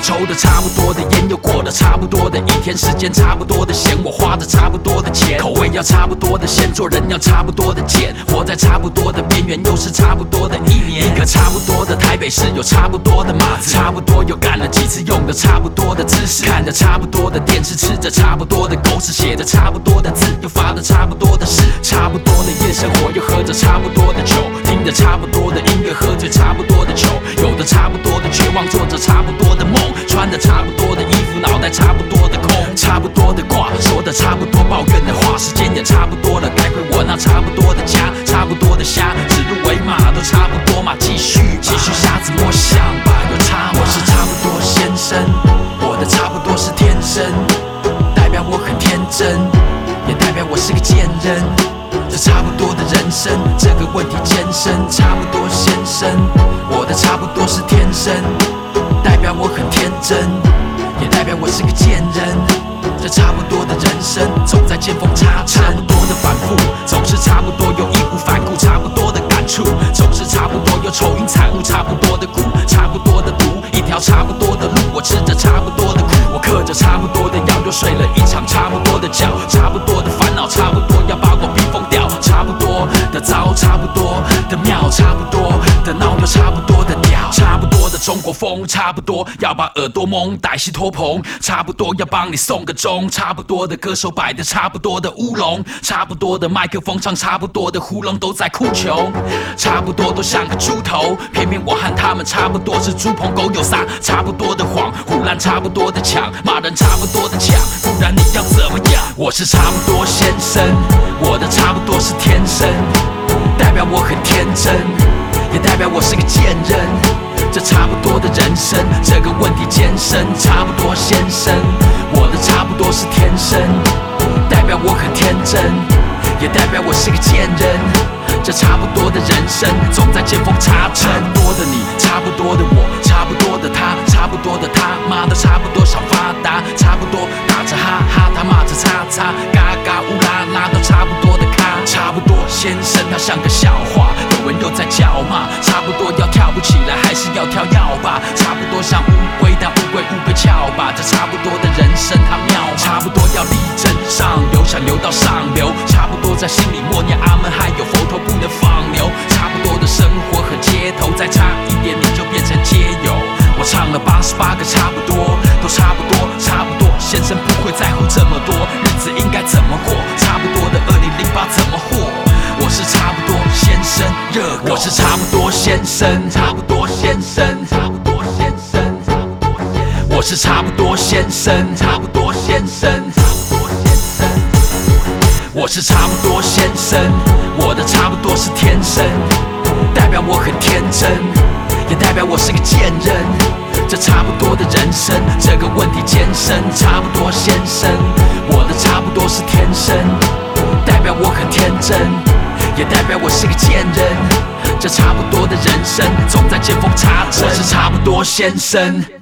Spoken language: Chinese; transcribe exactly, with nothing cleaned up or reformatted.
抽的差不多的烟，又过了差不多的一天，时间差不多的闲，我花着差不多的钱，口味要差不多的鲜，做人要差不多的贱，活在差不多的边缘，又是差不多的一年。一个差不多的台北市，有差不多的码子，差不多又干了几次，用的差不多的姿势，看着差不多的电视，吃着差不多的狗屎，写的差不多的字，又发的差不多的誓，差不多的夜生活，又喝着差不多的酒，听着差不多的音乐，喝醉差不多的酒，有的差不多的绝望，做着差不多的梦，穿着差不多的衣服，脑袋差不多的空，差不多的话，说的差不多抱怨的话，时间也差不多了，该回我那差不多的家，差不多的虾，指鹿为马都差不多嘛，继续继续瞎子摸象吧，有差吗？我是差不多先生，我的差不多是天生，代表我很天真，也代表我是个贱人。这差不多的人生，这个问题艰深，差不多先生，我的差不多是天生，代表我很天真，也代表我是个贱人。这差不多的人生，总在见缝插针，差不多的反复，总是差不多又义无反顾，差不多的感触，总是差不多又愁云惨雾，差不多的苦，差不多的毒，一条差不多的路，我吃着差不多的苦，我嗑着差不多的药，又睡了一场差不多的觉，差不多的烦恼，差不多要把我逼疯掉，差不多的糟，差不多的妙，差不多的闹，又差不多的屌，差不多的中国风，差不多要把耳朵蒙，歹戏拖棚，差不多要帮你送个钟，差不多的歌手摆的差不多的乌龙，差不多的麦克风唱差不多的胡龙都在哭穷，差不多都像个猪头，偏偏我和他们差不多是猪朋狗友撒差不多的谎，胡乱差不多的抢，骂人差不多的抢，不然你要怎么样？我是差不多先生，我的差不多是天生，代表我很天真，也代表我是个贱人。这差不多的人生，这个问题艰深，差不多先生，我的差不多是天生，代表我很天真，也代表我是个贱人。这差不多的人生，总在见缝插针。差不多的你，差不多的我，差不多的他，差不多的他妈的差不多想发达，差不多打着哈哈，他骂着叉叉，嘎嘎乌拉拉都差不多的咖。差不多先生，他像个笑话，有人又在叫骂，差不多要跳不起来，还是要跳要吧？差不多像乌龟，但乌龟乌龟翘吧。这差不多的人生，他妙吗？差不多要力争上游，想游到上流，差不多在心里默念阿门，还有佛头不能放牛。差不多的生活和街头，再差一点你就变成街友。我唱了八十八个差不多，都差不多，差不多。先生不会在乎这么多，日子应该怎么过？差不多的二零零八怎么活？我是差不多先生，热狗。我是差不多先生，差不多先生，差不多先生，差不多先生。我是差不多先生，差不多先生，差不多先生。我是差不多先生，我的差不多是天生，代表我很天真，也代表我是个贱人。这差不多的人生，这个问题艰深，差不多先生，我的差不多是天生，代表我很天真，也代表我是个贱人。这差不多的人生，总在见缝插针。我是差不多先生。